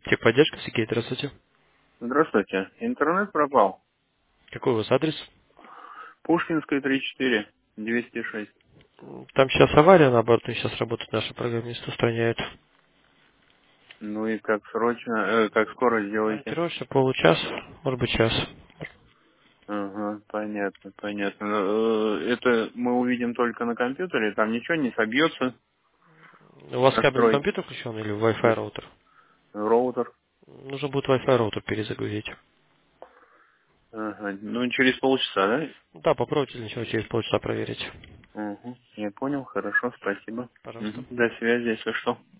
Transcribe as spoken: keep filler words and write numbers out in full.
Техподдержка, Сергей, здравствуйте. Здравствуйте. Интернет пропал. Какой у вас адрес? Пушкинская, тридцать четыре, двести шесть. М, Там сейчас авария, наоборот, и сейчас работают наши программисты, устраняют. Ну и как срочно, э, как скоро сделаете? Ориентировочно получас, может быть час. Ага, понятно, понятно. Э, Это мы увидим только на компьютере, там ничего не собьется, У вас кабельный настроить компьютер включен или Wi-Fi роутер? роутер. Нужно будет Wi-Fi роутер перезагрузить. Ага, ну через полчаса, да? Да, попробуйте для начала через полчаса проверить. Угу, я понял, хорошо, спасибо. Пожалуйста. Мгм. До связи, если что.